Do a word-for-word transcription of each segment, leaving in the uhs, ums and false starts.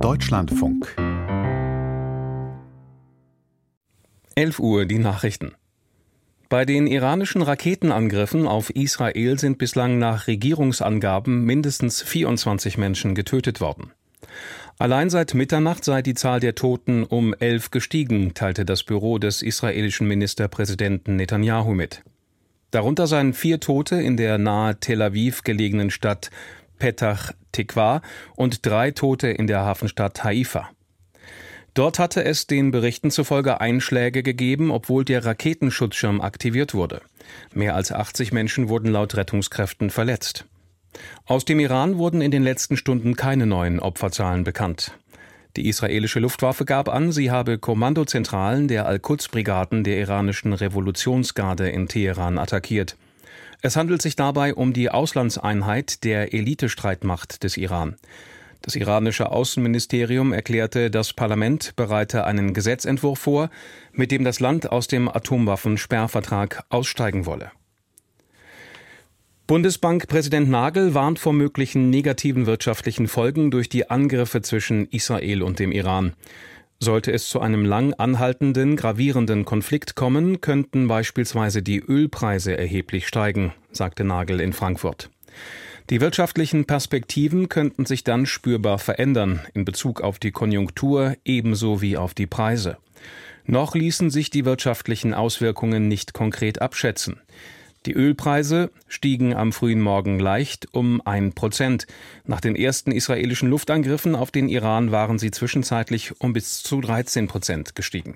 Deutschlandfunk. elf Uhr, die Nachrichten. Bei den iranischen Raketenangriffen auf Israel sind bislang nach Regierungsangaben mindestens vierundzwanzig Menschen getötet worden. Allein seit Mitternacht sei die Zahl der Toten um elf gestiegen, teilte das Büro des israelischen Ministerpräsidenten Netanyahu mit. Darunter seien vier Tote in der nahe Tel Aviv gelegenen Stadt Petach Tikwa und drei Tote in der Hafenstadt Haifa. Dort hatte es den Berichten zufolge Einschläge gegeben, obwohl der Raketenschutzschirm aktiviert wurde. Mehr als achtzig Menschen wurden laut Rettungskräften verletzt. Aus dem Iran wurden in den letzten Stunden keine neuen Opferzahlen bekannt. Die israelische Luftwaffe gab an, sie habe Kommandozentralen der Al-Quds-Brigaden der iranischen Revolutionsgarde in Teheran attackiert. Es handelt sich dabei um die Auslandseinheit der Elitestreitmacht des Iran. Das iranische Außenministerium erklärte, das Parlament bereite einen Gesetzentwurf vor, mit dem das Land aus dem Atomwaffensperrvertrag aussteigen wolle. Bundesbankpräsident Nagel warnt vor möglichen negativen wirtschaftlichen Folgen durch die Angriffe zwischen Israel und dem Iran. Sollte es zu einem lang anhaltenden, gravierenden Konflikt kommen, könnten beispielsweise die Ölpreise erheblich steigen, sagte Nagel in Frankfurt. Die wirtschaftlichen Perspektiven könnten sich dann spürbar verändern, in Bezug auf die Konjunktur ebenso wie auf die Preise. Noch ließen sich die wirtschaftlichen Auswirkungen nicht konkret abschätzen. Die Ölpreise stiegen am frühen Morgen leicht um ein Prozent. Nach den ersten israelischen Luftangriffen auf den Iran waren sie zwischenzeitlich um bis zu dreizehn Prozent gestiegen.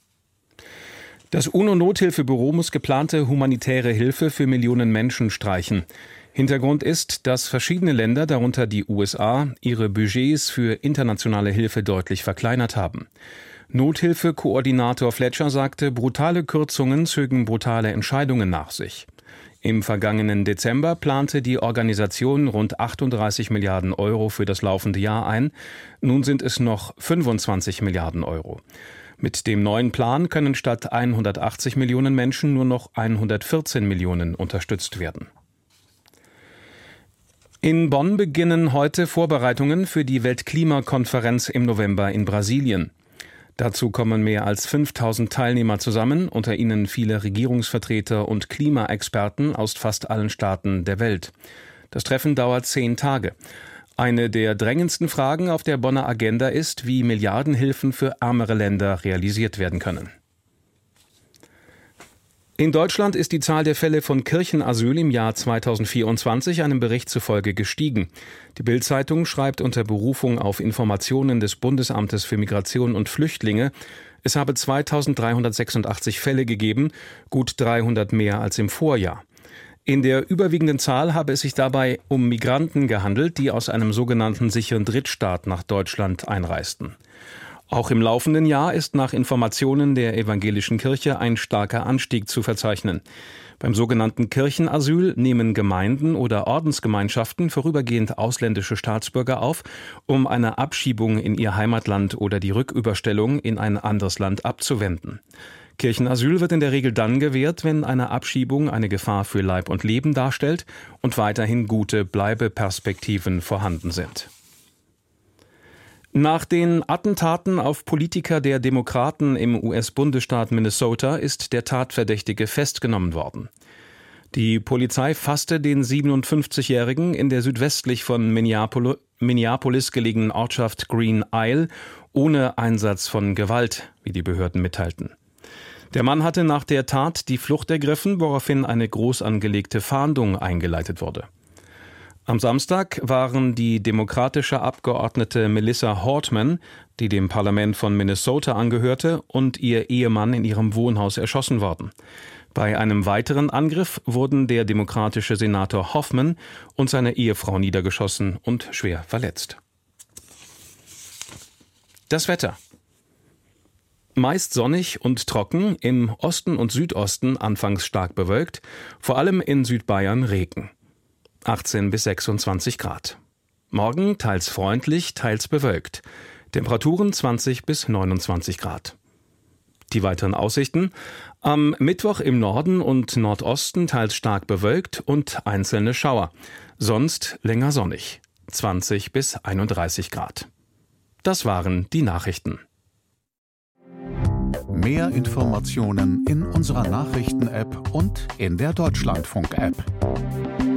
Das UNO-Nothilfebüro muss geplante humanitäre Hilfe für Millionen Menschen streichen. Hintergrund ist, dass verschiedene Länder, darunter die U S A, ihre Budgets für internationale Hilfe deutlich verkleinert haben. Nothilfekoordinator Fletcher sagte, brutale Kürzungen zögen brutale Entscheidungen nach sich. Im vergangenen Dezember plante die Organisation rund achtunddreißig Milliarden Euro für das laufende Jahr ein. Nun sind es noch fünfundzwanzig Milliarden Euro. Mit dem neuen Plan können statt hundertachtzig Millionen Menschen nur noch hundertvierzehn Millionen unterstützt werden. In Bonn beginnen heute Vorbereitungen für die Weltklimakonferenz im November in Brasilien. Dazu kommen mehr als fünftausend Teilnehmer zusammen, unter ihnen viele Regierungsvertreter und Klimaexperten aus fast allen Staaten der Welt. Das Treffen dauert zehn Tage. Eine der drängendsten Fragen auf der Bonner Agenda ist, wie Milliardenhilfen für ärmere Länder realisiert werden können. In Deutschland ist die Zahl der Fälle von Kirchenasyl im Jahr zweitausendvierundzwanzig einem Bericht zufolge gestiegen. Die Bild-Zeitung schreibt unter Berufung auf Informationen des Bundesamtes für Migration und Flüchtlinge, es habe zweitausenddreihundertsechsundachtzig Fälle gegeben, gut dreihundert mehr als im Vorjahr. In der überwiegenden Zahl habe es sich dabei um Migranten gehandelt, die aus einem sogenannten sicheren Drittstaat nach Deutschland einreisten. Auch im laufenden Jahr ist nach Informationen der evangelischen Kirche ein starker Anstieg zu verzeichnen. Beim sogenannten Kirchenasyl nehmen Gemeinden oder Ordensgemeinschaften vorübergehend ausländische Staatsbürger auf, um eine Abschiebung in ihr Heimatland oder die Rücküberstellung in ein anderes Land abzuwenden. Kirchenasyl wird in der Regel dann gewährt, wenn eine Abschiebung eine Gefahr für Leib und Leben darstellt und weiterhin gute Bleibeperspektiven vorhanden sind. Nach den Attentaten auf Politiker der Demokraten im U S-Bundesstaat Minnesota ist der Tatverdächtige festgenommen worden. Die Polizei fasste den siebenundfünfzigjährigen in der südwestlich von Minneapolis gelegenen Ortschaft Green Isle ohne Einsatz von Gewalt, wie die Behörden mitteilten. Der Mann hatte nach der Tat die Flucht ergriffen, woraufhin eine groß angelegte Fahndung eingeleitet wurde. Am Samstag waren die demokratische Abgeordnete Melissa Hortman, die dem Parlament von Minnesota angehörte, und ihr Ehemann in ihrem Wohnhaus erschossen worden. Bei einem weiteren Angriff wurden der demokratische Senator Hoffman und seine Ehefrau niedergeschossen und schwer verletzt. Das Wetter. Meist sonnig und trocken, im Osten und Südosten anfangs stark bewölkt, vor allem in Südbayern Regen. achtzehn bis sechsundzwanzig Grad. Morgen teils freundlich, teils bewölkt. Temperaturen zwanzig bis neunundzwanzig Grad. Die weiteren Aussichten: Am Mittwoch im Norden und Nordosten teils stark bewölkt und einzelne Schauer. Sonst länger sonnig. zwanzig bis einunddreißig Grad. Das waren die Nachrichten. Mehr Informationen in unserer Nachrichten-App und in der Deutschlandfunk-App.